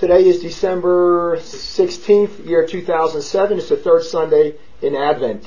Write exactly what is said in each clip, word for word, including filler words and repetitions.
Today is December sixteenth, year two thousand seven. It's the third Sunday in Advent.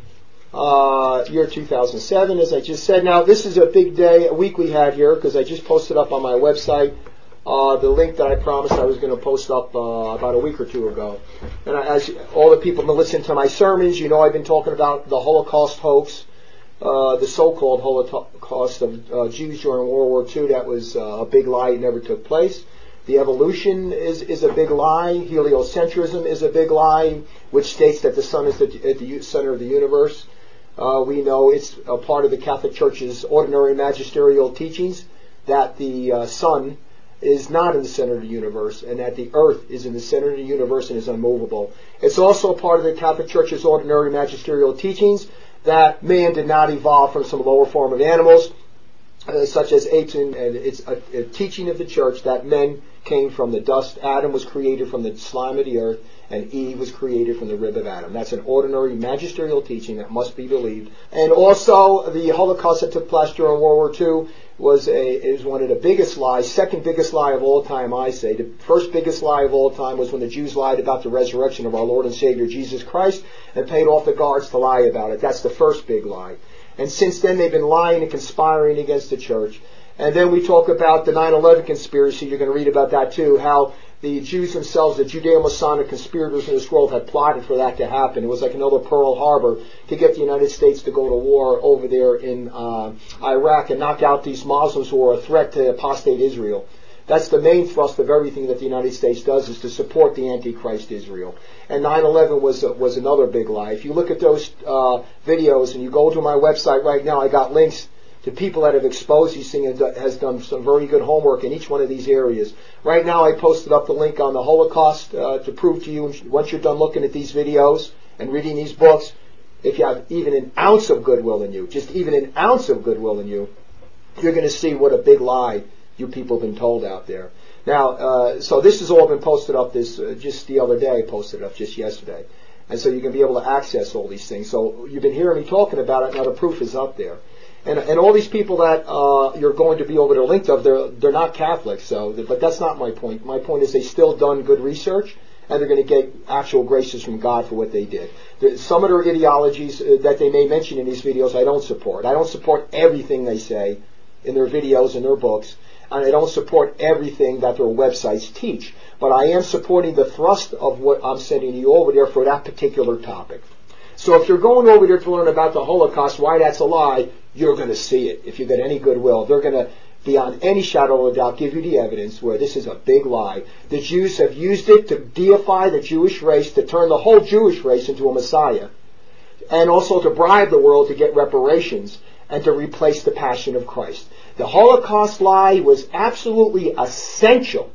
Uh, year two thousand seven, as I just said. Now, this is a big day, a week we had here, because I just posted up on my website uh, the link that I promised I was going to post up uh, about a week or two ago. And as all the people that listen to my sermons, you know I've been talking about the Holocaust hoax, uh, the so-called Holocaust of uh, Jews during World War Two. That was uh, a big lie. It never took place. The evolution is, is a big lie. Heliocentrism is a big lie, which states that the sun is the, at the center of the universe. Uh, we know it's a part of the Catholic Church's ordinary magisterial teachings that the uh, sun is not in the center of the universe and that the earth is in the center of the universe and is unmovable. It's also part of the Catholic Church's ordinary magisterial teachings that man did not evolve from some lower form of animals, uh, such as apes, and, and it's a, a teaching of the Church that men came from the dust. Adam was created from the slime of the earth, and Eve was created from the rib of Adam. That's an ordinary magisterial teaching that must be believed. And also, the Holocaust that took place during World War Two was a is one of the biggest lies, second biggest lie of all time, I say. The first biggest lie of all time was when the Jews lied about the resurrection of our Lord and Savior Jesus Christ and paid off the guards to lie about it. That's the first big lie. And since then, they've been lying and conspiring against the church. And then we talk about the nine eleven conspiracy. You're going to read about that too, how the Jews themselves, the Judeo-Masonic conspirators in this world, had plotted for that to happen. It was like another Pearl Harbor to get the United States to go to war over there in uh, Iraq and knock out these Muslims who are a threat to apostate Israel. That's the main thrust of everything that the United States does, is to support the Antichrist Israel. And nine eleven was uh, was another big lie. If you look at those uh, videos and you go to my website right now, I got links to people that have exposed these things and has done some very good homework in each one of these areas. Right now I posted up the link on the Holocaust uh, to prove to you, once you're done looking at these videos and reading these books, if you have even an ounce of goodwill in you, just even an ounce of goodwill in you, you're going to see what a big lie you people have been told out there. Now, uh, so this has all been posted up this uh, just the other day. I posted it up just yesterday. And so you can be able to access all these things. So you've been hearing me talking about it. Now the proof is up there. And, and all these people that uh, you're going to be over there linked of, they're they're not Catholics. So, but that's not my point. My point is they still done good research, and they're going to get actual graces from God for what they did. There, some of their ideologies uh, that they may mention in these videos, I don't support. I don't support everything they say in their videos and their books, and I don't support everything that their websites teach. But I am supporting the thrust of what I'm sending you over there for that particular topic. So if you're going over there to learn about the Holocaust, why that's a lie, you're going to see it. If you've got any goodwill, they're going to, beyond any shadow of a doubt, give you the evidence where this is a big lie. The Jews have used it to deify the Jewish race, to turn the whole Jewish race into a Messiah, and also to bribe the world to get reparations and to replace the passion of Christ. The Holocaust lie was absolutely essential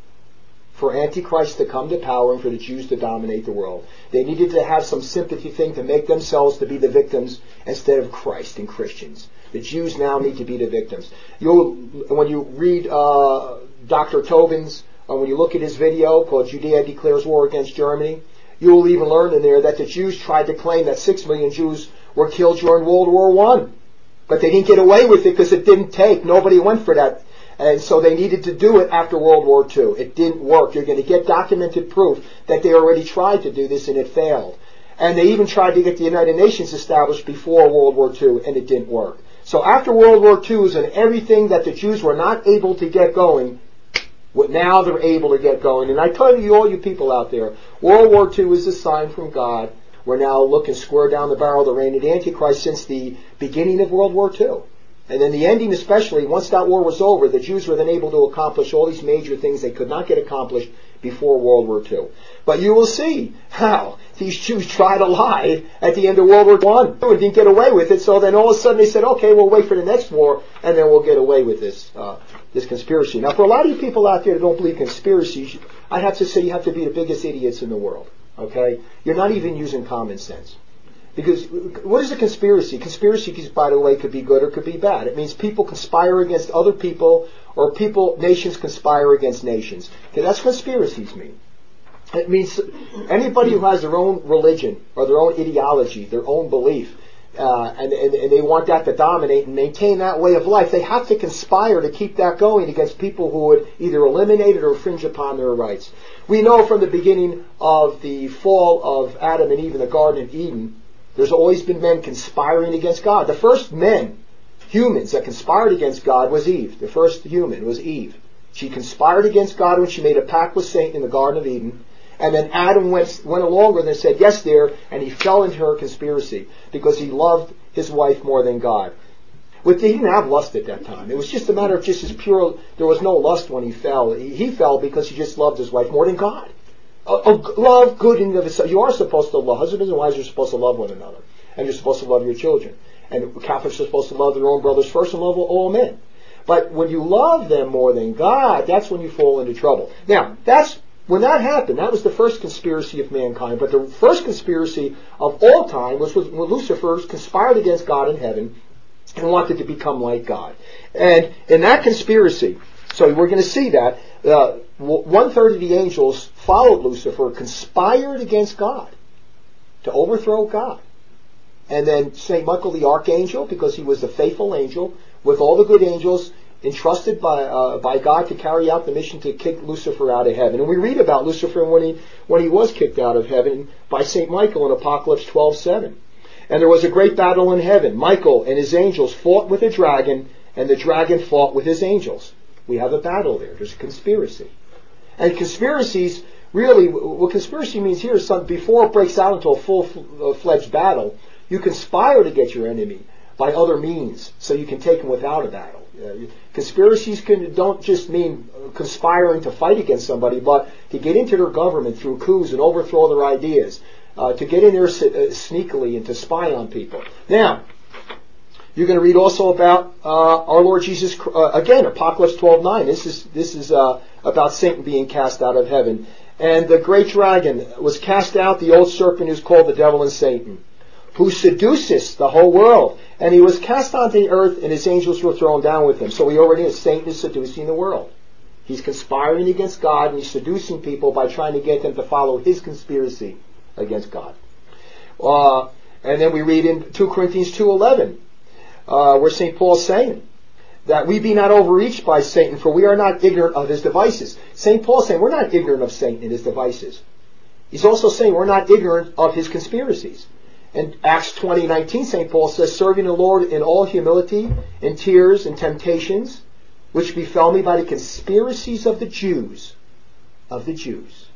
for Antichrist to come to power and for the Jews to dominate the world. They needed to have some sympathy thing to make themselves to be the victims instead of Christ and Christians. The Jews now need to be the victims. You'll, when you read uh, Doctor Tobin's, or when you look at his video called Judea Declares War Against Germany, you will even learn in there that the Jews tried to claim that six million Jews were killed during World War One. But they didn't get away with it because it didn't take. Nobody went for that. And so they needed to do it after World War Two. It didn't work. You're going to get documented proof that they already tried to do this and it failed. And they even tried to get the United Nations established before World War Two and it didn't work. So after World War Two and everything that the Jews were not able to get going, now they're able to get going. And I tell you, all you people out there, World War Two is a sign from God. We're now looking square down the barrel of the reign of the Antichrist since the beginning of World War Two. And then the ending especially, once that war was over, the Jews were then able to accomplish all these major things they could not get accomplished before World War Two. But you will see how these Jews tried to lie at the end of World War One and didn't get away with it. So then all of a sudden they said, okay, we'll wait for the next war and then we'll get away with this uh, this conspiracy. Now, for a lot of you people out there that don't believe conspiracies, I'd have to say you have to be the biggest idiots in the world. Okay? You're not even using common sense. Because what is a conspiracy? Conspiracy, by the way, could be good or could be bad. It means people conspire against other people, or people, nations conspire against nations. Okay, that's what conspiracies mean. It means anybody who has their own religion or their own ideology, their own belief, uh, and, and, and they want that to dominate and maintain that way of life. They have to conspire to keep that going against people who would either eliminate it or infringe upon their rights. We know from the beginning of the fall of Adam and Eve in the Garden of Eden, there's always been men conspiring against God. The first men, humans, that conspired against God was Eve. The first human was Eve. She conspired against God when she made a pact with Satan in the Garden of Eden. And then Adam went, went along with her and said yes there, and he fell into her conspiracy because he loved his wife more than God. With, he didn't have lust at that time. It was just a matter of just as pure, there was no lust when he fell. He, he fell because he just loved his wife more than God. Uh, uh, love, good in of itself. You are supposed to love. Husbands and wives are supposed to love one another. And you're supposed to love your children. And Catholics are supposed to love their own brothers first and love all men. But when you love them more than God, that's when you fall into trouble. Now, that's when that happened. That was the first conspiracy of mankind. But the first conspiracy of all time was when Lucifer conspired against God in heaven and wanted to become like God. And in that conspiracy, so we're going to see that, uh, one-third of the angels followed Lucifer, conspired against God to overthrow God. And then Saint Michael the Archangel, because he was a faithful angel, with all the good angels entrusted by uh, by God to carry out the mission to kick Lucifer out of heaven. And we read about Lucifer when he when he was kicked out of heaven by Saint Michael in Apocalypse twelve seven. And there was a great battle in heaven. Michael and his angels fought with the dragon, and the dragon fought with his angels. We have a battle there. There's a conspiracy. And conspiracies, really, what conspiracy means here is something, before it breaks out into a full-fledged battle, you conspire to get your enemy by other means, so you can take them without a battle. Uh, conspiracies can, don't just mean conspiring to fight against somebody, but to get into their government through coups and overthrow their ideas, uh, to get in there uh, sneakily and to spy on people. Now, you're going to read also about uh, our Lord Jesus, uh, again, Apocalypse twelve nine. This is this is uh, about Satan being cast out of heaven. And the great dragon was cast out, the old serpent who's called the devil and Satan, who seduces the whole world. And he was cast onto the earth, and his angels were thrown down with him. So we already know Satan is seducing the world. He's conspiring against God, and he's seducing people by trying to get them to follow his conspiracy against God. Uh, and then we read in two Corinthians two eleven, uh, where Saint Paul's saying that we be not overreached by Satan, for we are not ignorant of his devices. Saint Paul's saying we're not ignorant of Satan and his devices. He's also saying we're not ignorant of his conspiracies. In Acts twenty nineteen, Saint Paul says, serving the Lord in all humility, in tears and temptations, which befell me by the conspiracies of the Jews, of the Jews.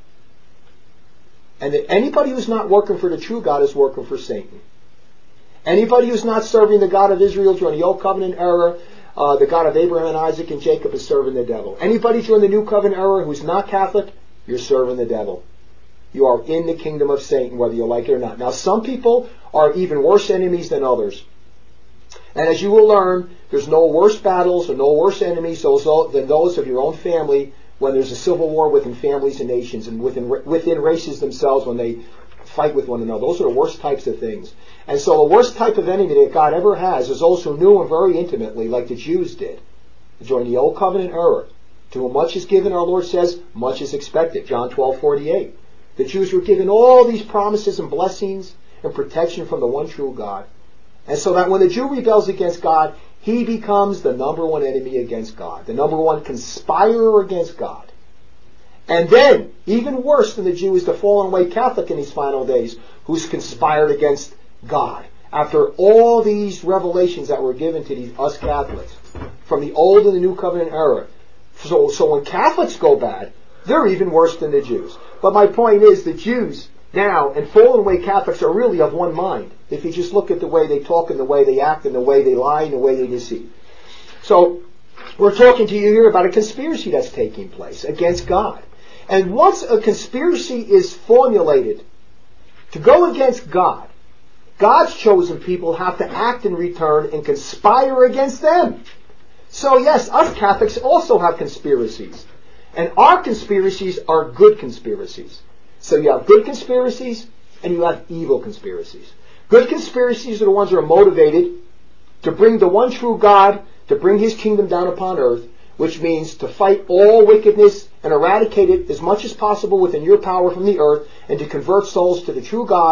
And that anybody who's not working for the true God is working for Satan. Anybody who's not serving the God of Israel during the Old Covenant era, uh, the God of Abraham and Isaac and Jacob, is serving the devil. Anybody during the New Covenant era who's not Catholic, you're serving the devil. You are in the kingdom of Satan, whether you like it or not. Now, some people are even worse enemies than others. And as you will learn, there's no worse battles or no worse enemies than those of your own family when there's a civil war within families and nations and within within races themselves when they fight with one another. Those are the worst types of things. And so the worst type of enemy that God ever has is those who knew him very intimately, like the Jews did during the Old Covenant era. To whom much is given, our Lord says, much is expected. John twelve forty-eight. The Jews were given all these promises and blessings and protection from the one true God. And so that when the Jew rebels against God, he becomes the number one enemy against God, the number one conspirer against God. And then, even worse than the Jew is the fallen away Catholic in these final days, who's conspired against God. After all these revelations that were given to these, us Catholics, from the Old and the New Covenant era. So, so when Catholics go bad, they're even worse than the Jews. But my point is, the Jews now and fallen away Catholics are really of one mind. If you just look at the way they talk and the way they act and the way they lie and the way they deceive. So, we're talking to you here about a conspiracy that's taking place against God. And once a conspiracy is formulated to go against God, God's chosen people have to act in return and conspire against them. So yes, us Catholics also have conspiracies. And our conspiracies are good conspiracies. So you have good conspiracies and you have evil conspiracies. Good conspiracies are the ones that are motivated to bring the one true God, to bring his kingdom down upon earth, which means to fight all wickedness and eradicate it as much as possible within your power from the earth, and to convert souls to the true God,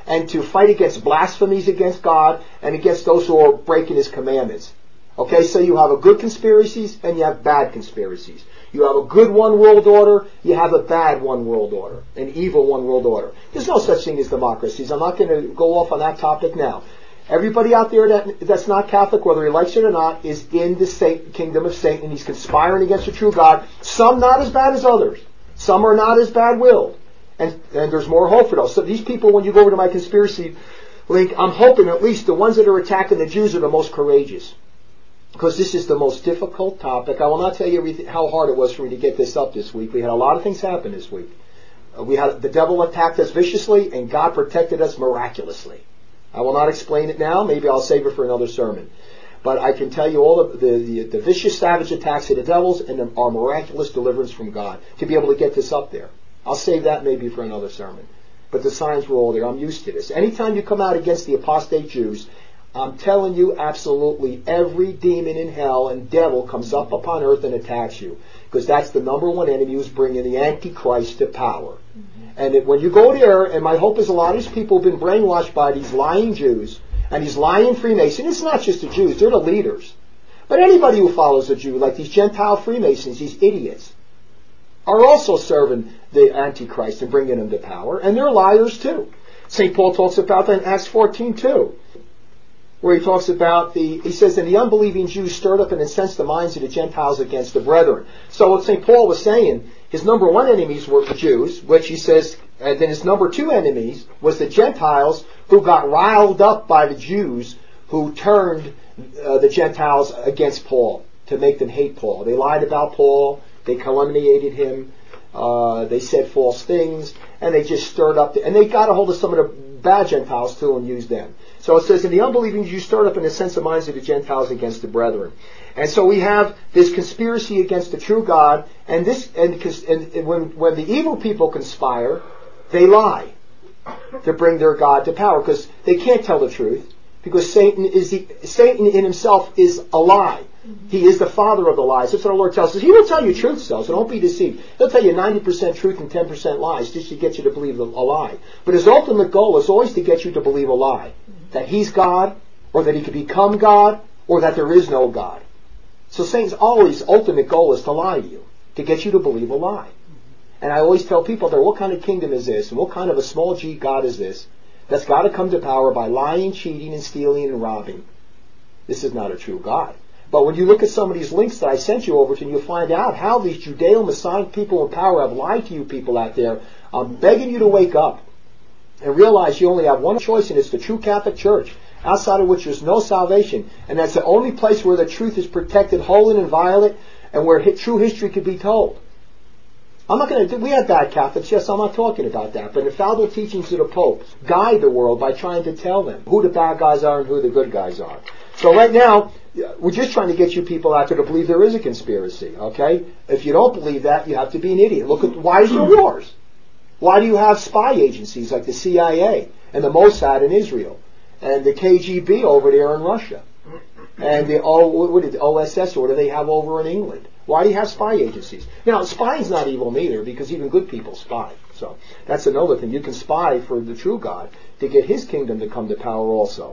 and to fight against blasphemies against God and against those who are breaking His commandments. Okay, so you have a good conspiracies and you have bad conspiracies. You have a good one world order, you have a bad one world order, an evil one world order. There's no such thing as democracies. I'm not going to go off on that topic now. Everybody out there that that's not Catholic, whether he likes it or not, is in the Satan, kingdom of Satan. He's conspiring against the true God. Some not as bad as others. Some are not as bad-willed. And, and there's more hope for those. So these people, when you go over to my conspiracy link, I'm hoping at least the ones that are attacking the Jews are the most courageous. Because this is the most difficult topic. I will not tell you everything, how hard it was for me to get this up this week. We had a lot of things happen this week. Uh, we had the devil attacked us viciously, and God protected us miraculously. I will not explain it now. Maybe I'll save it for another sermon. But I can tell you all of the, the, the vicious, savage attacks of the devils and the, our miraculous deliverance from God to be able to get this up there. I'll save that maybe for another sermon. But the signs were all there. I'm used to this. Anytime you come out against the apostate Jews, I'm telling you, absolutely every demon in hell and devil comes up upon earth and attacks you. Because that's the number one enemy who's bringing the Antichrist to power. Mm-hmm. And it, when you go there, and my hope is a lot of these people have been brainwashed by these lying Jews and these lying Freemasons. It's not just the Jews, they're the leaders. But anybody who follows a Jew, like these Gentile Freemasons, these idiots, are also serving the Antichrist and bringing him to power. And they're liars too. Saint Paul talks about that in Acts fourteen too. Where he talks about the, he says, and the unbelieving Jews stirred up and incensed the minds of the Gentiles against the brethren. So what Saint Paul was saying, his number one enemies were the Jews, which he says, and then his number two enemies was the Gentiles who got riled up by the Jews who turned uh, the Gentiles against Paul to make them hate Paul. They lied about Paul, they calumniated him, uh, they said false things, and they just stirred up, the, and they got a hold of some of the bad Gentiles too and used them. So it says, in the unbelieving Jews stirred up in the sense of minds of the Gentiles against the brethren. And so we have this conspiracy against the true God, and this, and, and when, when the evil people conspire, they lie to bring their God to power, because they can't tell the truth, because Satan is the, Satan in himself is a lie. He is the father of the lies. That's what our Lord tells us. He will tell you truth, so don't be deceived. He'll tell you ninety percent truth and ten percent lies just to get you to believe a lie. But his ultimate goal is always to get you to believe a lie. That he's God, or that he could become God, or that there is no God. So Satan's always ultimate goal is to lie to you, to get you to believe a lie. And I always tell people there, what kind of kingdom is this? And what kind of a small g God is this? That's got to come to power by lying, cheating, and stealing, and robbing. This is not a true God. But when you look at some of these links that I sent you over to, and you'll find out how these Judeo-Messianic people in power have lied to you people out there. I'm begging you to wake up and realize you only have one choice, and it's the true Catholic Church, outside of which there's no salvation. And that's the only place where the truth is protected, whole and inviolate, and where hi- true history could be told. I'm not going to, we have bad Catholics, yes, I'm not talking about that, but infallible teachings of the Pope guide the world by trying to tell them who the bad guys are and who the good guys are. So right now, we're just trying to get you people out there to believe there is a conspiracy, okay? If you don't believe that, you have to be an idiot. Look at, why is there wars? Why do you have spy agencies like the C I A and the Mossad in Israel and the K G B over there in Russia and the o, what did, O S S, or what do they have over in England? Why do you have spy agencies? You know, spying's not evil neither, because even good people spy. So that's another thing. You can spy for the true God to get his kingdom to come to power also.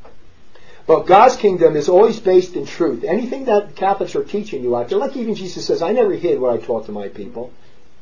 But God's kingdom is always based in truth. Anything that Catholics are teaching you out there, like even Jesus says, I never hid what I taught to my people.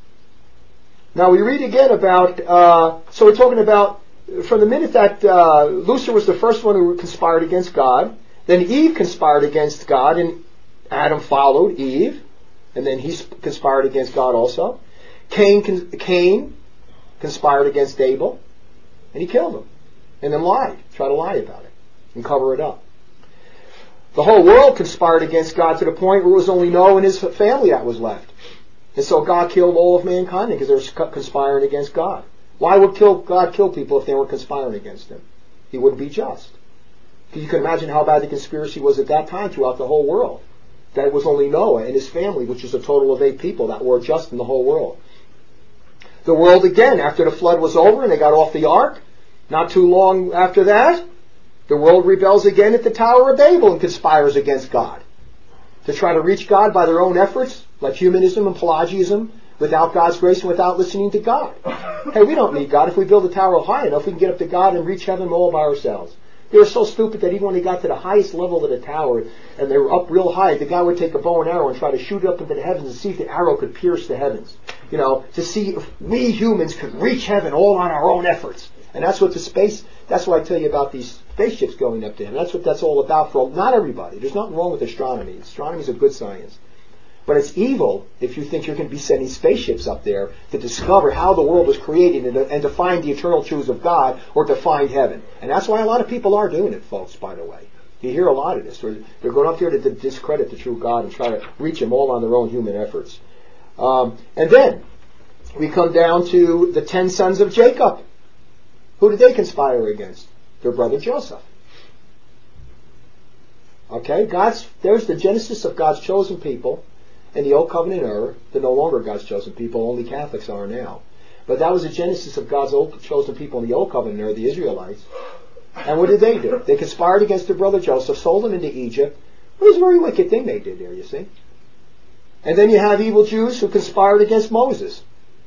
Now we read again about, uh, so we're talking about, from the minute that uh, Lucifer was the first one who conspired against God, then Eve conspired against God, and Adam followed Eve, and then he conspired against God also. Cain, con- Cain conspired against Abel, and he killed him, and then lied, tried to lie about it, and cover it up. The whole world conspired against God to the point where it was only Noah and his family that was left. And so God killed all of mankind because they were conspiring against God. Why would kill, God kill people if they were conspiring against him? He wouldn't be just. Because you can imagine how bad the conspiracy was at that time throughout the whole world. That it was only Noah and his family, which is a total of eight people, that were just in the whole world. The world again, after the flood was over and they got off the ark, not too long after that, the world rebels again at the Tower of Babel and conspires against God. To try to reach God by their own efforts, like humanism and Pelagianism, without God's grace and without listening to God. Hey, we don't need God. If we build a tower high enough, we can get up to God and reach heaven all by ourselves. They were so stupid that even when they got to the highest level of the tower and they were up real high, the guy would take a bow and arrow and try to shoot it up into the heavens and see if the arrow could pierce the heavens. You know, to see if we humans could reach heaven all on our own efforts. And that's what the space, that's what I tell you about these spaceships going up to heaven. That's what that's all about for not everybody. There's nothing wrong with astronomy. Astronomy is a good science. But it's evil if you think you're going to be sending spaceships up there to discover how the world was created and to, and to find the eternal truths of God or to find heaven. And that's why a lot of people are doing it, folks, by the way. You hear a lot of this. They're, they're going up there to, to discredit the true God and try to reach Him all on their own human efforts. Um, and then we come down to the ten sons of Jacob. Who did they conspire against? Their brother Joseph. Okay, God's there's the genesis of God's chosen people. In the Old Covenant era, they're no longer God's chosen people, only Catholics are now. But that was the genesis of God's old, chosen people in the Old Covenant era, the Israelites. And what did they do? They conspired against their brother Joseph, sold him into Egypt. It was a very wicked thing they did there, you see. And then you have evil Jews who conspired against Moses.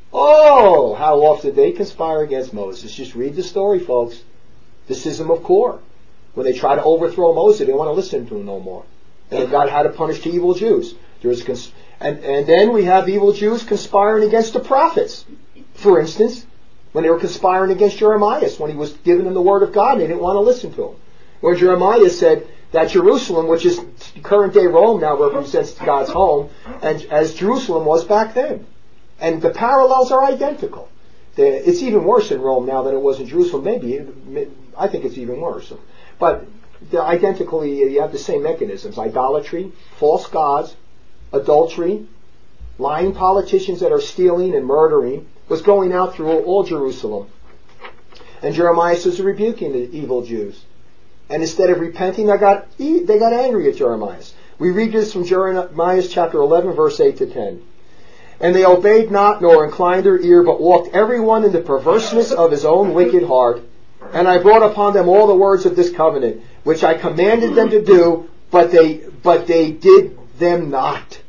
Oh, how often did they conspire against Moses? Just read the story, folks. The Schism of Kor. When they try to overthrow Moses, they didn't want to listen to him no more. And God had to punish the evil Jews. There was cons- and, and then we have evil Jews conspiring against the prophets. For instance, when they were conspiring against Jeremiah, when he was giving them the word of God, and they didn't want to listen to him. Where Jeremiah said that Jerusalem, which is current day Rome now, represents God's home, and as Jerusalem was back then. And the parallels are identical. The, it's even worse in Rome now than it was in Jerusalem. Maybe, I think it's even worse. But the, identically, you have the same mechanisms. Idolatry, false gods, adultery, lying politicians that are stealing and murdering was going out through all Jerusalem. And Jeremiah says rebuking the evil Jews. And instead of repenting, they got they got angry at Jeremiah. We read this from Jeremiah chapter eleven, verse eight to ten. And they obeyed not, nor inclined their ear, but walked every one in the perverseness of his own wicked heart. And I brought upon them all the words of this covenant, which I commanded them to do, but they but they did them not.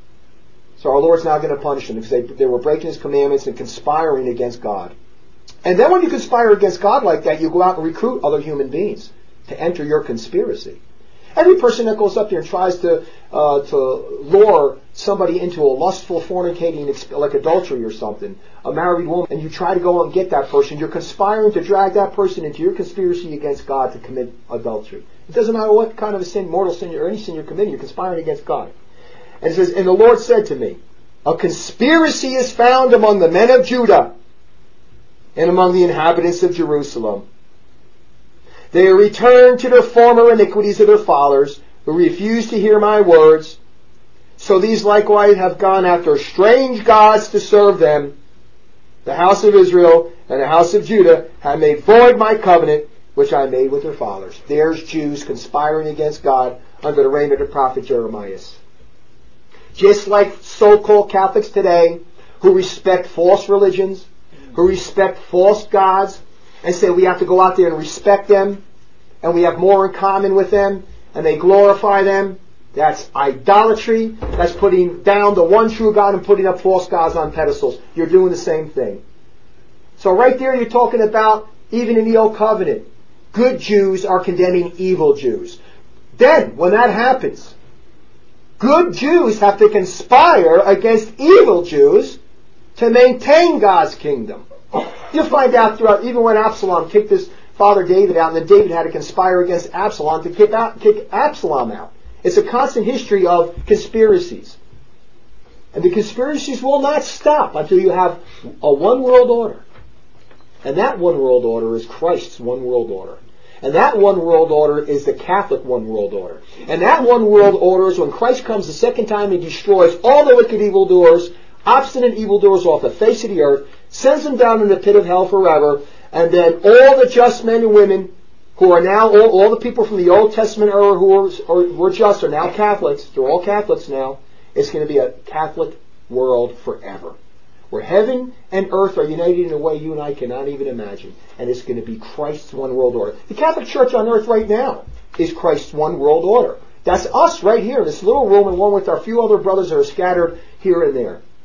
So our Lord's now going to punish them because they, they were breaking His commandments and conspiring against God. And then when you conspire against God like that, you go out and recruit other human beings to enter your conspiracy. Every person that goes up there and tries to uh, to lure somebody into a lustful fornicating, like adultery or something, a married woman, and you try to go and get that person, you're conspiring to drag that person into your conspiracy against God to commit adultery. It doesn't matter what kind of a sin, mortal sin, or any sin you're committing, you're conspiring against God. And it says, and the Lord said to me, a conspiracy is found among the men of Judah and among the inhabitants of Jerusalem. They are returned to their former iniquities of their fathers, who refused to hear my words. So these likewise have gone after strange gods to serve them. The house of Israel and the house of Judah have made void my covenant, which I made with their fathers. There's Jews conspiring against God under the reign of the prophet Jeremiah. Just like so-called Catholics today, who respect false religions, who respect false gods, and say we have to go out there and respect them, and we have more in common with them, and they glorify them. That's idolatry. That's putting down the one true God and putting up false gods on pedestals. You're doing the same thing. So right there you're talking about, even in the Old Covenant, good Jews are condemning evil Jews. Then, when that happens, good Jews have to conspire against evil Jews to maintain God's kingdom. You'll find out throughout, even when Absalom kicked his father David out, and then David had to conspire against Absalom to kick, out, kick Absalom out. It's a constant history of conspiracies. And the conspiracies will not stop until you have a one world order. And that one world order is Christ's one world order. And that one world order is the Catholic one world order. And that one world order is when Christ comes the second time and destroys all the wicked evildoers, obstinate evildoers off the face of the earth, sends them down in the pit of hell forever, and then all the just men and women who are now, all, all the people from the Old Testament era who were, or were just are now Catholics. They're all Catholics now. It's going to be a Catholic world forever, where heaven and earth are united in a way you and I cannot even imagine. And it's going to be Christ's one world order. The Catholic Church on earth right now is Christ's one world order. That's us right here in this little room, and one with our few other brothers that are scattered here and there.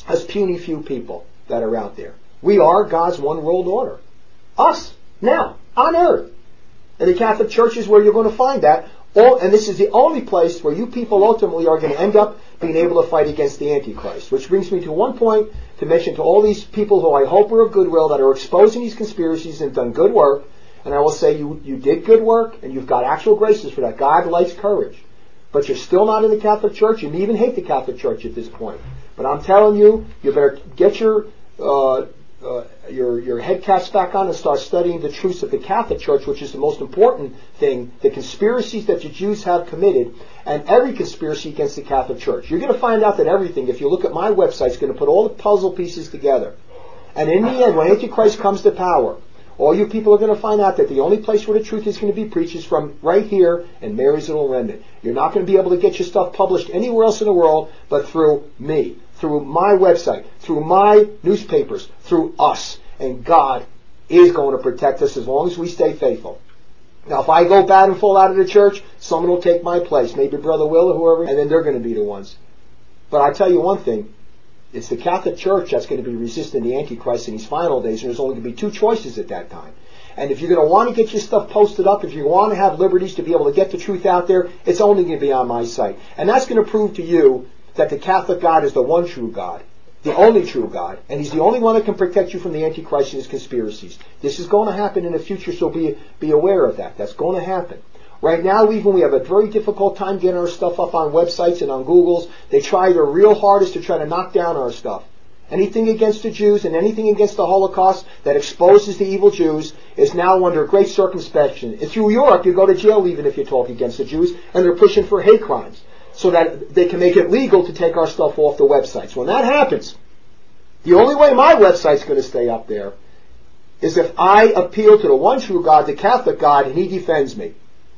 us puny few people that are out there. We are God's one world order. Us, now, on earth. And the Catholic Church is where you're going to find that. All, and this is the only place where you people ultimately are going to end up being able to fight against the Antichrist. Which brings me to one point to mention to all these people who I hope are of goodwill that are exposing these conspiracies and done good work. And I will say you, you did good work and you've got actual graces for that. God likes courage. But you're still not in the Catholic Church. You may even hate the Catholic Church at this point. But I'm telling you, you better get your uh, uh, your your head caps back on and start studying the truths of the Catholic Church, which is the most important thing, the conspiracies that the Jews have committed, and every conspiracy against the Catholic Church. You're going to find out that everything, if you look at my website, is going to put all the puzzle pieces together. And in the end, when Antichrist comes to power, all you people are going to find out that the only place where the truth is going to be preached is from right here in Mary's Little Remnant. You're not going to be able to get your stuff published anywhere else in the world but through me, through my website, through my newspapers, through us. And God is going to protect us as long as we stay faithful. Now, if I go bad and fall out of the church, someone will take my place, maybe Brother Will or whoever, and then they're going to be the ones. But I tell you one thing. It's the Catholic Church that's going to be resisting the Antichrist in these final days, and there's only going to be two choices at that time. And if you're going to want to get your stuff posted up, if you want to have liberties to be able to get the truth out there, it's only going to be on my site. And that's going to prove to you that the Catholic God is the one true God, the only true God, and He's the only one that can protect you from the Antichrist and his conspiracies. This is going to happen in the future, so be, be aware of that. That's going to happen. Right now, even we have a very difficult time getting our stuff up on websites and on Googles. They try their real hardest to try to knock down our stuff. Anything against the Jews and anything against the Holocaust that exposes the evil Jews is now under great circumspection. And through Europe, you go to jail even if you talk against the Jews, and they're pushing for hate crimes so that they can make it legal to take our stuff off the websites. When that happens, the only way my website's going to stay up there is if I appeal to the one true God, the Catholic God, and He defends me.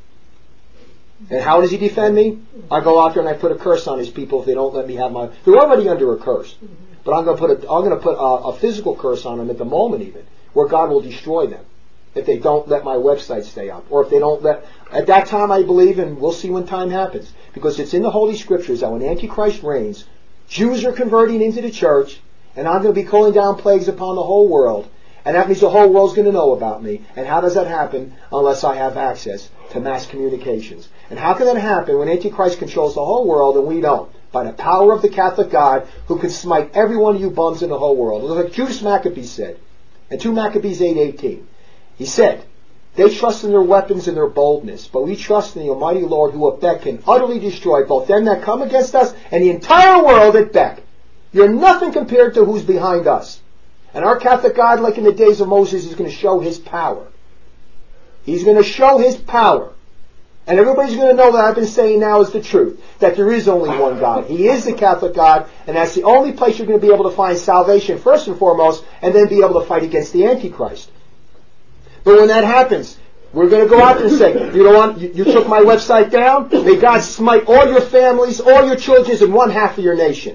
And how does He defend me? I go out there and I put a curse on these people if they don't let me have my... They're already under a curse. But I'm going to put a, I'm going to put a, a physical curse on them at the moment even, where God will destroy them if they don't let my website stay up. Or if they don't let... At that time I believe, and we'll see when time happens, because it's in the Holy Scriptures that when Antichrist reigns, Jews are converting into the church, and I'm going to be calling down plagues upon the whole world. And that means the whole world's going to know about me. And how does that happen unless I have access to mass communications? And how can that happen when Antichrist controls the whole world and we don't? By the power of the Catholic God who can smite every one of you bums in the whole world. Like Judas Maccabee said in two Maccabees eight eighteen. He said, they trust in their weapons and their boldness, but we trust in the Almighty Lord who at Beck can utterly destroy both them that come against us and the entire world at Beck. You're nothing compared to who's behind us. And our Catholic God, like in the days of Moses, is going to show His power. He's going to show His power. And everybody's going to know that I've been saying now is the truth. That there is only one God. He is the Catholic God. And that's the only place you're going to be able to find salvation first and foremost. And then be able to fight against the Antichrist. But when that happens, we're going to go out there and say, you know what? You, you took my website down. May God smite all your families, all your children, and one half of your nation.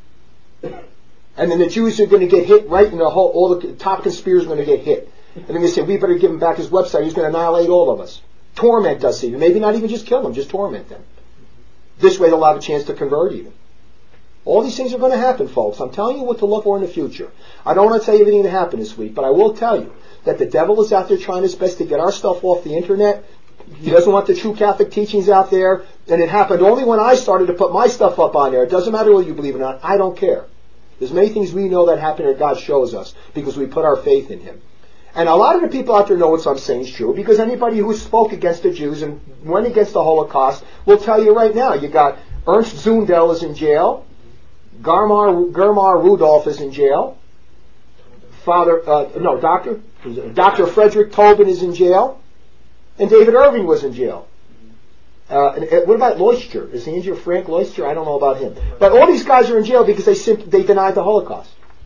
And then the Jews are going to get hit right in the whole, all the top conspirators are going to get hit. And then they say, we better give him back his website. He's going to annihilate all of us. Torment us even. Maybe not even just kill them, just torment them. This way they'll have a chance to convert even. All these things are going to happen, folks. I'm telling you what to look for in the future. I don't want to tell you everything that happened this week, but I will tell you that the devil is out there trying his best to get our stuff off the internet. He doesn't want the true Catholic teachings out there. And it happened only when I started to put my stuff up on there. It doesn't matter whether you believe it or not. I don't care. There's many things we know that happen that God shows us because we put our faith in Him. And a lot of the people out there know what I'm saying is true because anybody who spoke against the Jews and went against the Holocaust will tell you right now. You got Ernst Zundel is in jail. Germar, Germar Rudolph is in jail. Father, uh, no, Doctor Doctor Frederick Tobin is in jail. And David Irving was in jail. Uh, and, and what about Leuchter? Is he in jail? Frank Leuchter? I don't know about him. But all these guys are in jail because they simply, they denied the Holocaust.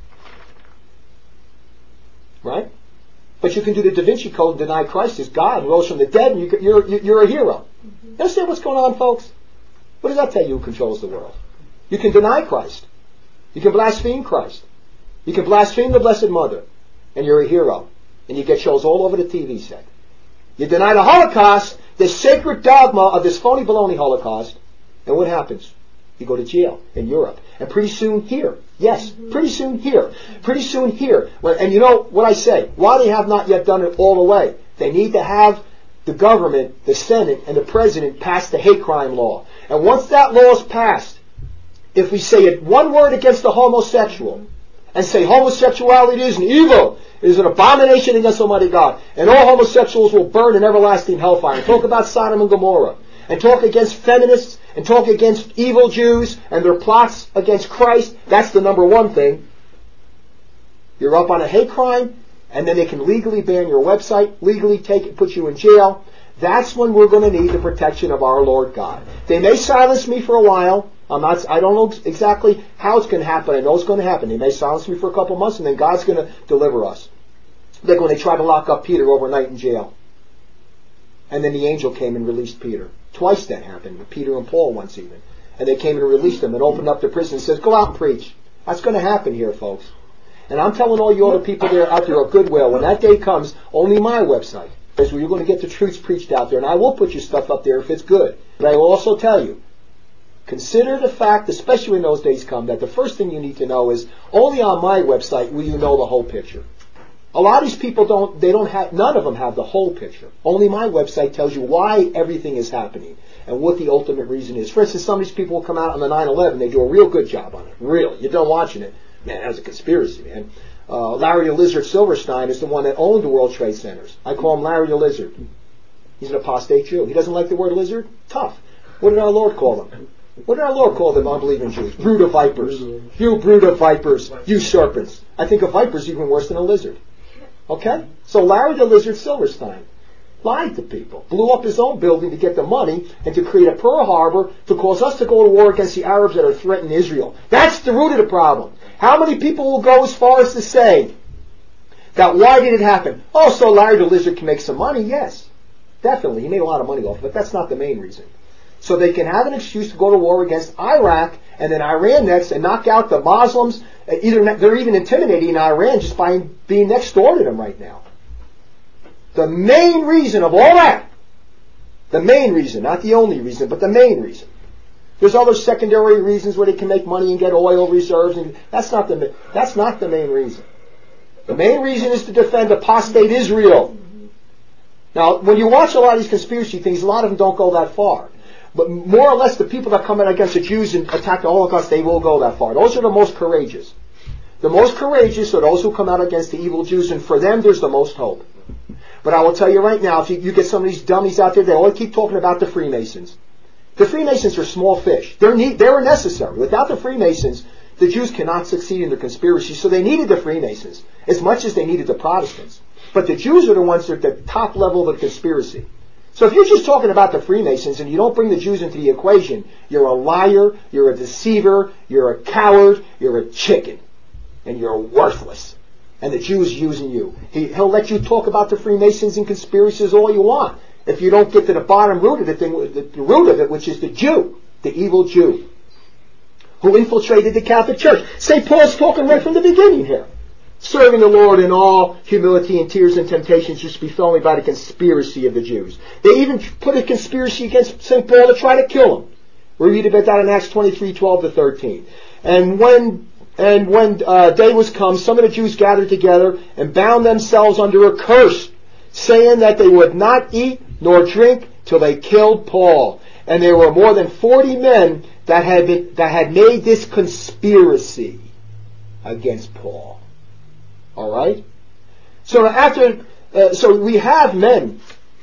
Right? But you can do the Da Vinci Code and deny Christ is God and rose from the dead, and you, you're, you're a hero. You understand what's going on, folks? What does that tell you who controls the world? You can deny Christ. You can blaspheme Christ. You can blaspheme the Blessed Mother, and you're a hero. And you get shows all over the T V set. You deny the Holocaust, the sacred dogma of this phony baloney Holocaust, and what happens? You go to jail in Europe. And pretty soon here. Yes, pretty soon here. Pretty soon here. And you know what I say? Why they have not yet done it all the way? They need to have the government, the Senate, and the President pass the hate crime law. And once that law is passed, if we say it one word against the homosexual, and say homosexuality is an evil, it is an abomination against Almighty God, and all homosexuals will burn in everlasting hellfire, and talk about Sodom and Gomorrah, and talk against feminists, and talk against evil Jews, and their plots against Christ, that's the number one thing. You're up on a hate crime, and then they can legally ban your website, legally take it, put you in jail. That's when we're going to need the protection of our Lord God. They may silence me for a while. I'm not, I don't know exactly how it's going to happen. I know it's going to happen. They may silence me for a couple of months, and then God's going to deliver us. Like when they tried to lock up Peter overnight in jail. And then the angel came and released Peter. Twice that happened, with Peter and Paul once even. And they came and released them and opened up the prison and says, go out and preach. That's going to happen here, folks. And I'm telling all you other people there out there of goodwill, when that day comes, only my website is where you're going to get the truths preached out there. And I will put your stuff up there if it's good. But I will also tell you, consider the fact, especially when those days come, that the first thing you need to know is only on my website will you know the whole picture. A lot of these people don't, they don't have, none of them have the whole picture. Only my website tells you why everything is happening and what the ultimate reason is. For instance, some of these people will come out on the nine eleven, they do a real good job on it. Really. You're done watching it. Man, that was a conspiracy, man. Uh, Larry the Lizard Silverstein is the one that owned the World Trade Centers. I call him Larry the Lizard. He's an apostate Jew. He doesn't like the word lizard? Tough. What did our Lord call them? What did our Lord call them unbelieving Jews? Brood of vipers. You brood of vipers. You serpents. I think a viper is even worse than a lizard. Okay? So Larry the Lizard Silverstein lied to people, blew up his own building to get the money and to create a Pearl Harbor to cause us to go to war against the Arabs that are threatening Israel. That's the root of the problem. How many people will go as far as to say that why did it happen? Oh, so Larry the Lizard can make some money? Yes, definitely. He made a lot of money off of it. That's not the main reason. So they can have an excuse to go to war against Iraq and then Iran next and knock out the Muslims. Either they're even intimidating Iran just by being next door to them right now. The main reason of all that, the main reason, not the only reason, but the main reason. There's other secondary reasons where they can make money and get oil reserves, and that's not the that's not the main reason. The main reason is to defend apostate Israel. Now, when you watch a lot of these conspiracy things, a lot of them don't go that far. But more or less, the people that come in against the Jews and attack the Holocaust, they will go that far. Those are the most courageous. The most courageous are those who come out against the evil Jews, and for them, there's the most hope. But I will tell you right now, if you, you get some of these dummies out there, they always keep talking about the Freemasons. The Freemasons are small fish. They're ne- they're necessary. Without the Freemasons, the Jews cannot succeed in their conspiracy. So they needed the Freemasons as much as they needed the Protestants. But the Jews are the ones that are at the top level of the conspiracy. So if you're just talking about the Freemasons and you don't bring the Jews into the equation, you're a liar, you're a deceiver, you're a coward, you're a chicken, and you're worthless. And the Jew is using you. He, he'll let you talk about the Freemasons and conspiracies all you want if you don't get to the bottom root of the thing, the, the root of it, which is the Jew, the evil Jew, who infiltrated the Catholic Church. Saint Paul's talking right from the beginning here. Serving the Lord in all humility and tears and temptations just befell me by the conspiracy of the Jews. They even put a conspiracy against Saint Paul to try to kill him. We read about that in Acts twenty-three, twelve to thirteen. And when and when uh, day was come, some of the Jews gathered together and bound themselves under a curse, saying that they would not eat nor drink till they killed Paul. And there were more than forty men that had been, that had made this conspiracy against Paul. All right. So after, uh, so we have men.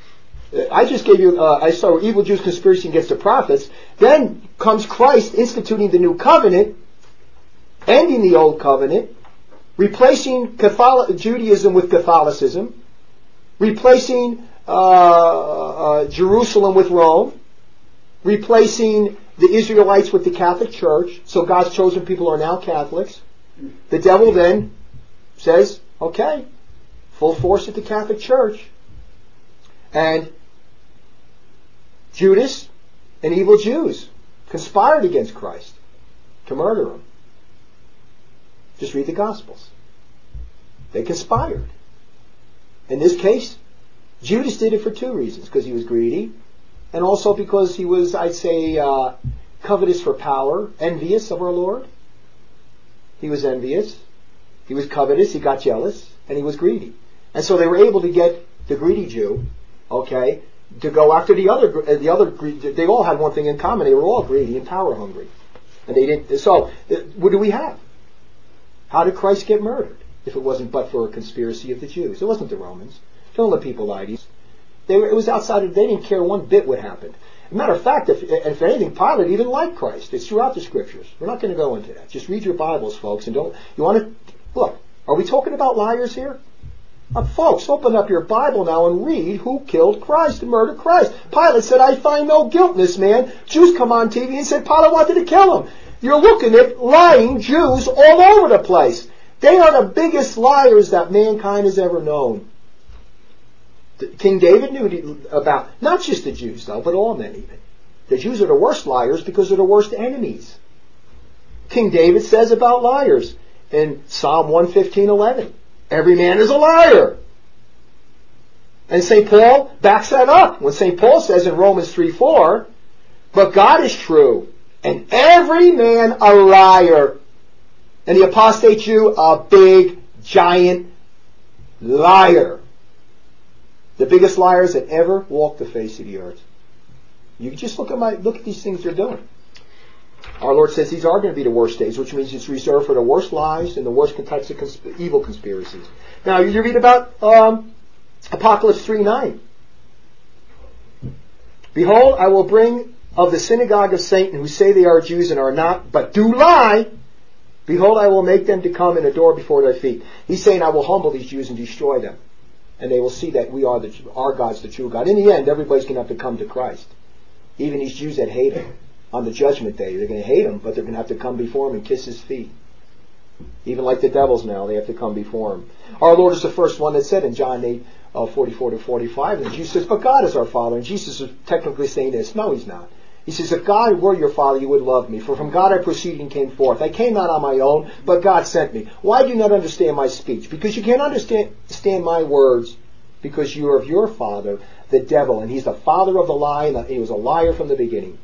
I just gave you. Uh, I saw evil Jews' conspiracy against the prophets. Then comes Christ instituting the new covenant, ending the old covenant, replacing Catholic Judaism with Catholicism, replacing uh, uh, Jerusalem with Rome, replacing the Israelites with the Catholic Church. So God's chosen people are now Catholics. The devil then says, okay, full force at the Catholic Church. And Judas and evil Jews conspired against Christ to murder him. Just read the Gospels. They conspired. In this case, Judas did it for two reasons. Because he was greedy, and also because he was, I'd say, uh, covetous for power, envious of our Lord. He was envious. He was covetous. He got jealous. And he was greedy. And so they were able to get the greedy Jew, okay, to go after the other, the other, they all had one thing in common. They were all greedy and power hungry. And they didn't, so, what do we have? How did Christ get murdered? If it wasn't but for a conspiracy of the Jews. It wasn't the Romans. Don't let people lie to you. They were, it was outside of, they didn't care one bit what happened. As a matter of fact, if, if anything, Pilate even liked Christ. It's throughout the scriptures. We're not going to go into that. Just read your Bibles, folks, and don't, you want to, look, are we talking about liars here? Uh, folks, open up your Bible now and read who killed Christ and murdered Christ. Pilate said, I find no guilt in this man. Jews come on T V and said Pilate wanted to kill him. You're looking at lying Jews all over the place. They are the biggest liars that mankind has ever known. King David knew about, not just the Jews though, but all men even. The Jews are the worst liars because they're the worst enemies. King David says about liars in Psalm one fifteen eleven, every man is a liar. And Saint Paul backs that up when Saint Paul says in Romans three four, but God is true, and every man a liar. And the apostate Jew, a big, giant liar. The biggest liars that ever walked the face of the earth. You can just look at my look at these things they're doing. Our Lord says these are going to be the worst days, which means it's reserved for the worst lies and the worst types of consp- evil conspiracies. Now you read about um, Apocalypse three nine. Behold, I will bring of the synagogue of Satan who say they are Jews and are not, but do lie. Behold, I will make them to come and adore before their feet. He's saying, I will humble these Jews and destroy them. And they will see that we are the, our God's the true God. In the end, everybody's going to have to come to Christ. Even these Jews that hate him. On the judgment day, they're going to hate him, but they're going to have to come before him and kiss his feet. Even like the devils now, they have to come before him. Our Lord is the first one that said in John eight, uh, forty-four to forty-five, and Jesus says, but God is our Father. And Jesus is technically saying this. No, he's not. He says, if God were your Father, you would love me. For from God I proceeded and came forth. I came not on my own, but God sent me. Why do you not understand my speech? Because you can't understand, understand my words, because you are of your father, the devil. And he's the father of the lie, and he was a liar from the beginning.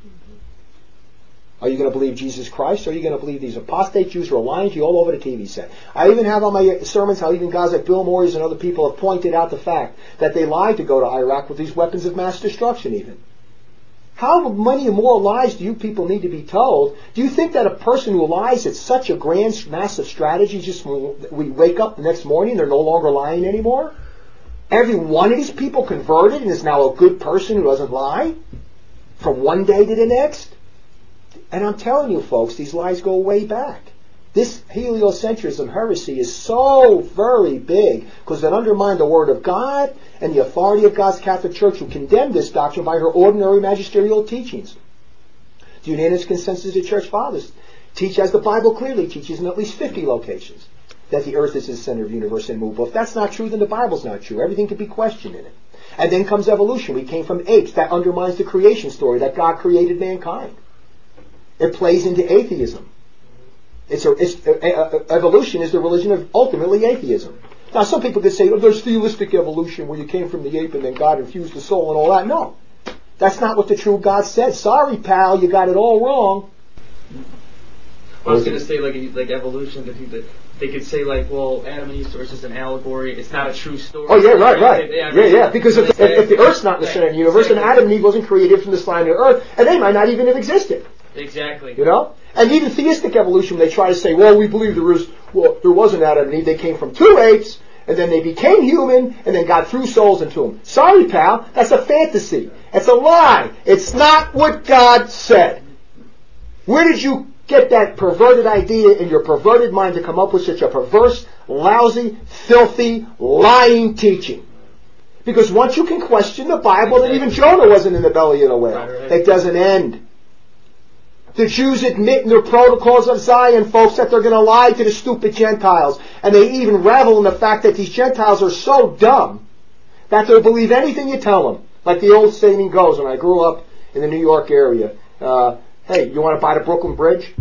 Are you going to believe Jesus Christ, or are you going to believe these apostate Jews who are lying to you all over the T V set? I even have on my sermons how even guys like Bill Moyers and other people have pointed out the fact that they lied to go to Iraq with these weapons of mass destruction even. How many more lies do you people need to be told? Do you think that a person who lies at such a grand, massive strategy, just when we wake up the next morning, they're no longer lying anymore? Every one of these people converted and is now a good person who doesn't lie? From one day to the next? And I'm telling you folks, these lies go way back. This heliocentrism heresy is so very big because it undermined the Word of God and the authority of God's Catholic Church, who condemned this doctrine by her ordinary magisterial teachings. The unanimous consensus of the Church Fathers teach, as the Bible clearly teaches in at least fifty locations, that the earth is the center of the universe and immovable. If that's not true, then the Bible's not true. Everything can be questioned in it. And then comes evolution. We came from apes. That undermines the creation story, that God created mankind. It plays into atheism. It's a, it's a, a, a, evolution is the religion of ultimately atheism. Now some people could say, oh, there's theistic evolution where you came from the ape and then God infused the soul and all that. No. That's not what the true God said. Sorry, pal, you got it all wrong. I was going to say, like, like evolution, the people, they could say, like, well, Adam and Eve story is just an allegory. It's not a true story. Oh, yeah, right, right. Yeah, yeah. yeah. Because if, if, if the earth's not in the center of the universe, then Adam and Eve wasn't created from the slime of the earth, and they might not even have existed. Exactly. You know? And even theistic evolution, they try to say, well, we believe there was, well, there was an Adam and Eve. They came from two apes, and then they became human, and then God threw souls into them. Sorry, pal, that's a fantasy. It's a lie. It's not what God said. Where did you get that perverted idea in your perverted mind to come up with such a perverse, lousy, filthy, lying teaching? Because once you can question the Bible, then even Jonah wasn't in the belly of the whale. It doesn't end. The Jews admit in their protocols of Zion, folks, that they're going to lie to the stupid Gentiles. And they even revel in the fact that these Gentiles are so dumb that they'll believe anything you tell them. Like the old saying goes, when I grew up in the New York area, uh, hey, you want to buy the Brooklyn Bridge?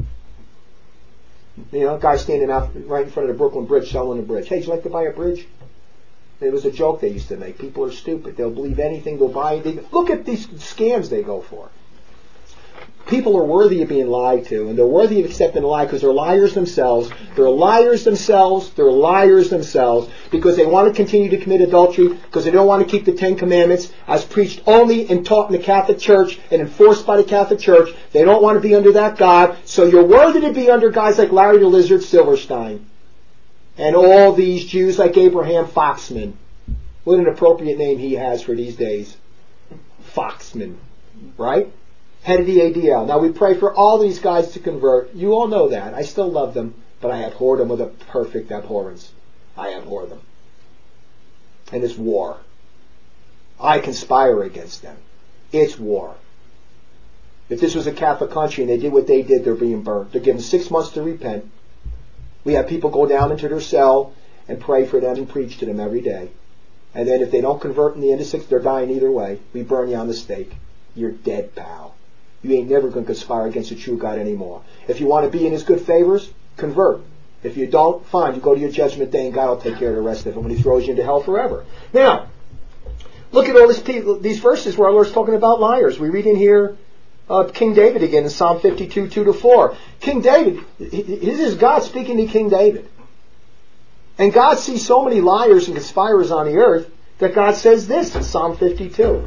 You know, guy standing out right in front of the Brooklyn Bridge selling a bridge. Hey, would you like to buy a bridge? It was a joke they used to make. People are stupid. They'll believe anything. They'll buy anything. Look at these scams they go for. people are worthy of being lied to, and they're worthy of accepting a lie because they're liars themselves. They're liars themselves. They're liars themselves because they want to continue to commit adultery, because they don't want to keep the Ten Commandments as preached only and taught in the Catholic Church and enforced by the Catholic Church. They don't want to be under that God. So you're worthy to be under guys like Larry the Lizard Silverstein and all these Jews like Abraham Foxman. What an appropriate name he has for these days. Foxman. Right? Head of the A D L. Now we pray for all these guys to convert. You all know that. I still love them, but I abhor them with a perfect abhorrence. I abhor them. And it's war. I conspire against them. It's war. If this was a Catholic country and they did what they did, they're being burnt. They're given six months to repent. We have people go down into their cell and pray for them and preach to them every day. And then if they don't convert in the end of six, they're dying either way. We burn you on the stake. You're dead, pal. You ain't never going to conspire against the true God anymore. If you want to be in His good favors, convert. If you don't, fine. You go to your judgment day and God will take care of the rest of it when He throws you into hell forever. Now, look at all this, these verses where our Lord's talking about liars. We read in here uh, King David again in Psalm fifty-two, two to four. King David, this is God speaking to King David. And God sees so many liars and conspirers on the earth that God says this in Psalm fifty-two,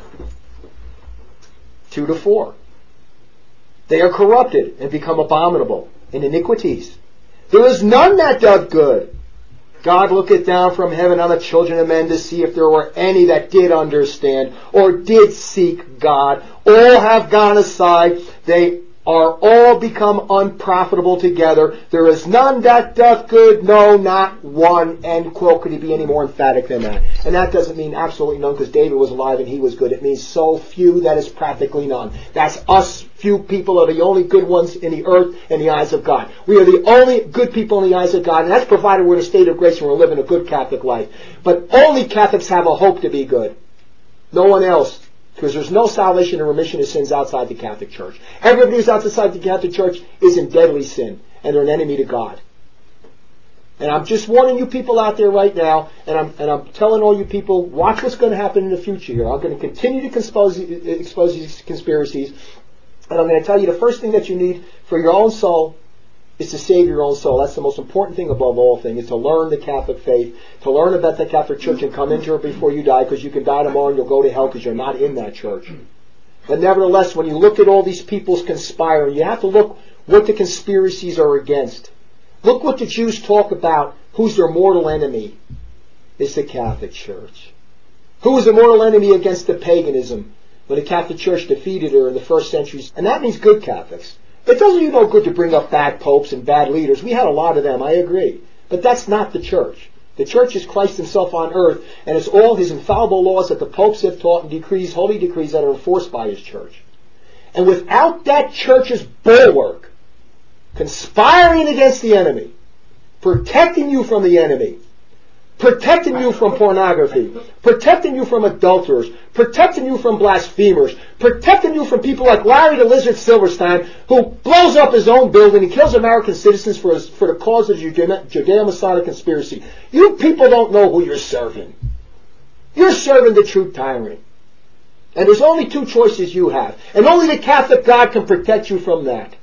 two to four. They are corrupted and become abominable in iniquities. There is none that doth good. God looketh down from heaven on the children of men to see if there were any that did understand or did seek God. All have gone aside. They are all become unprofitable together. There is none that doth good, no, not one. End quote. Could he be any more emphatic than that? And that doesn't mean absolutely none because David was alive and he was good. It means so few that is practically none. That's us few people are the only good ones in the earth in the eyes of God. We are the only good people in the eyes of God, and that's provided we're in a state of grace and we're living a good Catholic life. But only Catholics have a hope to be good. No one else. Because there's no salvation and remission of sins outside the Catholic Church. Everybody who's outside the Catholic Church is in deadly sin, and they're an enemy to God. And I'm just warning you people out there right now, and I'm and I'm telling all you people, watch what's going to happen in the future here. I'm going to continue to expose, expose these conspiracies, and I'm going to tell you the first thing that you need for your own soul is to save your own soul. That's the most important thing above all things, is to learn the Catholic faith, to learn about the Catholic Church and come into it before you die, because you can die tomorrow and you'll go to hell because you're not in that church. But nevertheless, when you look at all these people's conspiring, you have to look what the conspiracies are against. Look what the Jews talk about. Who's their mortal enemy? It's the Catholic Church. Who is the mortal enemy against the paganism when the Catholic Church defeated her in the first centuries? And that means good Catholics. It doesn't you no good to bring up bad popes and bad leaders. We had a lot of them, I agree. But that's not the church. The church is Christ himself on earth, and it's all his infallible laws that the popes have taught and decrees, holy decrees that are enforced by his church. And without that church's bulwark, conspiring against the enemy, protecting you from the enemy, protecting you from pornography, protecting you from adulterers, protecting you from blasphemers, protecting you from people like Larry the Lizard Silverstein, who blows up his own building and kills American citizens for, his, for the cause of the Judeo-Masonic conspiracy. You people don't know who you're serving. You're serving the true tyrant. And there's only two choices you have. And only the Catholic God can protect you from that.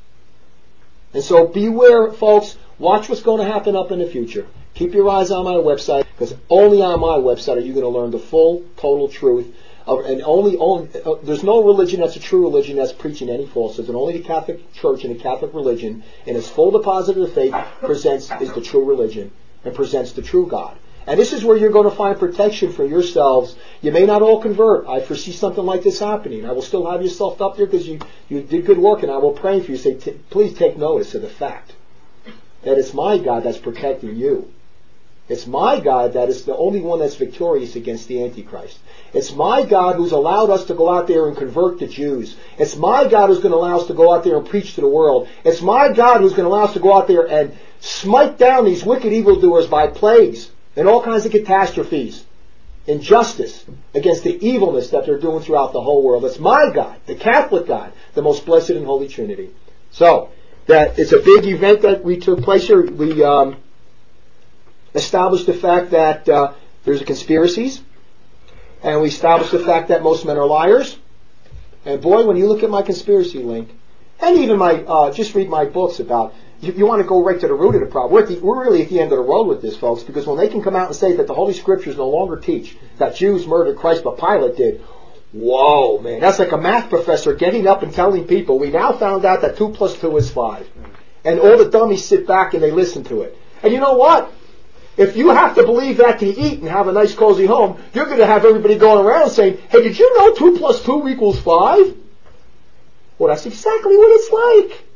And so beware, folks. Watch what's going to happen up in the future. Keep your eyes on my website, because only on my website are you going to learn the full, total truth. Of, and only, only uh, there's no religion that's a true religion that's preaching any falsehoods, and only the Catholic Church and the Catholic religion, in its full deposit of the faith, presents is the true religion and presents the true God. And this is where you're going to find protection for yourselves. You may not all convert. I foresee something like this happening. I will still have yourself up there because you, you did good work, and I will pray for you. Say, t- please take notice of the fact that it's my God that's protecting you. It's my God that is the only one that's victorious against the Antichrist. It's my God who's allowed us to go out there and convert the Jews. It's my God who's going to allow us to go out there and preach to the world. It's my God who's going to allow us to go out there and smite down these wicked evildoers by plagues and all kinds of catastrophes, injustice against the evilness that they're doing throughout the whole world. It's my God, the Catholic God, the most blessed and holy Trinity. So, that it's a big event that we took place here. We um, established the fact that uh, there's conspiracies, and we established the fact that most men are liars, And boy, when you look at my conspiracy link, and even my, uh, just read my books about, you, you want to go right to the root of the problem. We're, at the, we're really at the end of the road with this, folks, because when they can come out and say that the Holy Scriptures no longer teach that Jews murdered Christ, but Pilate did, whoa, man, that's like a math professor getting up and telling people, we now found out that two plus two is five. And all the dummies sit back and they listen to it. And you know what? If you have to believe that to eat and have a nice cozy home, you're going to have everybody going around saying, hey, did you know two plus two equals five? Well, that's exactly what it's like.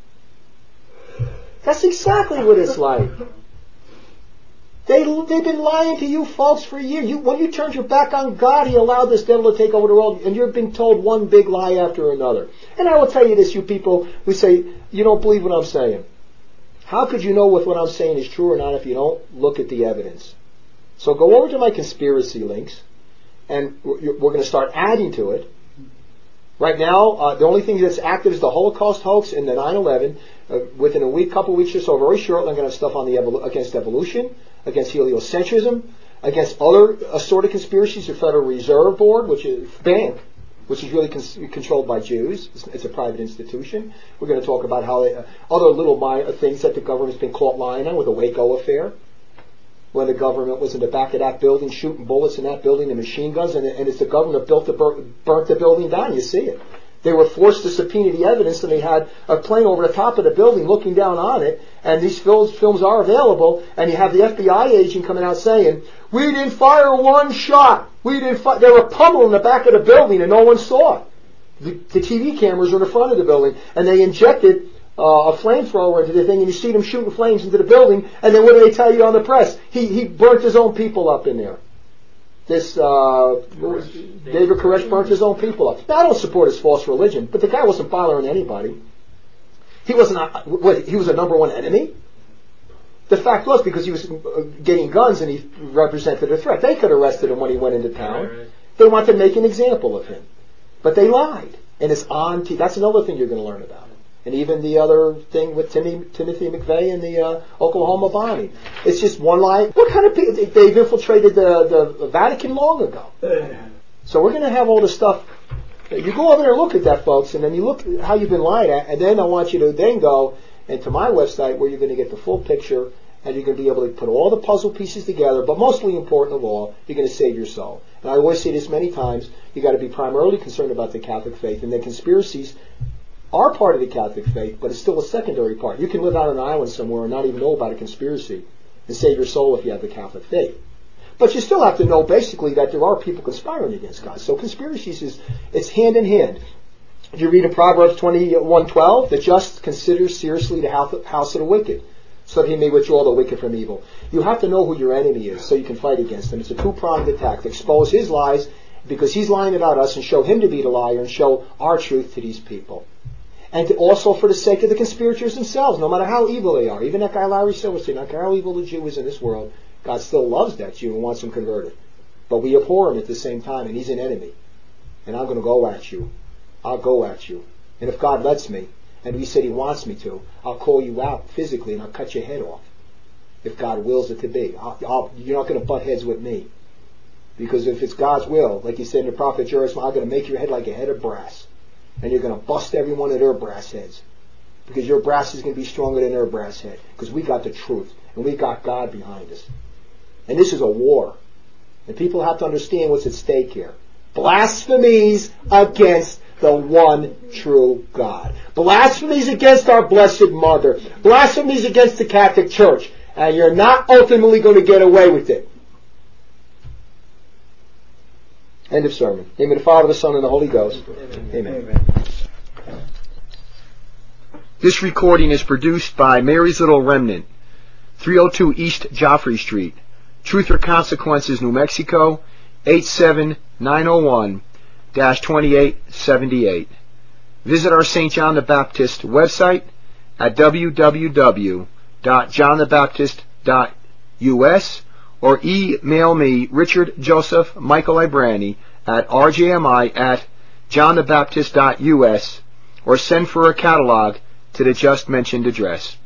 That's exactly what it's like. They, they've been lying to you folks for years. You, when you turned your back on God, He allowed this devil to take over the world, and you're being told one big lie after another. And I will tell you this, you people, we say, you don't believe what I'm saying. How could you know if what I'm saying is true or not if you don't look at the evidence? So go over to my conspiracy links, and we're going to start adding to it. Right now, uh, the only thing that's active is the Holocaust hoax and the nine eleven. Uh, within a week, couple weeks or so, very shortly, I'm going to have stuff on the evolu- against evolution, against heliocentrism, against other assorted conspiracies, the Federal Reserve Board, which is bank, which is really con- controlled by Jews. It's, it's a private institution. We're going to talk about how they, uh, other little minor things that the government's been caught lying on with the Waco affair, when the government was in the back of that building shooting bullets in that building and machine guns, and, and it's the government built the bur- burnt the building down. You see it. They were forced to subpoena the evidence, and they had a plane over the top of the building looking down on it, and these films, films are available, and you have the F B I agent coming out saying, we didn't fire one shot. We didn't fi-. There were pummel in the back of the building, and no one saw it. The, the T V cameras were in the front of the building, and they injected uh, a flamethrower into the thing, and you see them shooting flames into the building, and then what do they tell you on the press? He, he burnt his own people up in there. This uh, David Koresh burnt his own people up. Now, I don't support his false religion, but the guy wasn't bothering anybody. He wasn't. A, what, he was a number one enemy. The fact was, because he was getting guns and he represented a threat, they could have arrested him when he went into town. Right, right. They wanted to make an example of him, but they lied, and it's on. T- that's another thing you're going to learn about. And even the other thing with Timmy, Timothy McVeigh and the uh, Oklahoma bombing. It's just one lie. What kind of people? They've infiltrated the, the Vatican long ago. So we're going to have all this stuff. You go over there and look at that, folks, and then you look at how you've been lied at, and then I want you to then go into my website where you're going to get the full picture, and you're going to be able to put all the puzzle pieces together, but mostly important of all, you're going to save your soul. And I always say this many times, you've got to be primarily concerned about the Catholic faith, and the conspiracies are part of the Catholic faith, but it's still a secondary part. You can live out on an island somewhere and not even know about a conspiracy and save your soul if you have the Catholic faith. But you still have to know basically that there are people conspiring against God. So conspiracies is, it's hand in hand. If you read in Proverbs twenty-one twelve, the just considers seriously the house of the wicked, so that he may withdraw the wicked from evil. You have to know who your enemy is so you can fight against him. It's a two-pronged attack to expose his lies because he's lying about us and show him to be the liar and show our truth to these people. And to also for the sake of the conspirators themselves, no matter how evil they are. Even that guy Larry Silverstein, no matter how evil the Jew is in this world, God still loves that Jew and wants him converted. But we abhor him at the same time, and he's an enemy. And I'm going to go at you. I'll go at you. And if God lets me, and he said he wants me to, I'll call you out physically and I'll cut your head off. If God wills it to be. I'll, I'll, you're not going to butt heads with me. Because if it's God's will, like he said in the prophet Jerusalem, I'm going to make your head like a head of brass. And you're going to bust every one of their brass heads. Because your brass is going to be stronger than their brass head. Because we got the truth. And we got God behind us. And this is a war. And people have to understand what's at stake here. Blasphemies against the one true God. Blasphemies against our Blessed Mother. Blasphemies against the Catholic Church. And you're not ultimately going to get away with it. End of sermon. In the name of the Father, the Son, and the Holy Ghost. Amen. Amen. Amen. This recording is produced by Mary's Little Remnant, three oh two East Joffrey Street, Truth or Consequences, New Mexico, eight seven nine oh one dash twenty-eight seventy-eight. Visit our Saint John the Baptist website at w w w dot john the baptist dot u s or email me, Richard Joseph Michael Ibrani, at r j m i at john the baptist dot u s, or send for a catalog to the just mentioned address.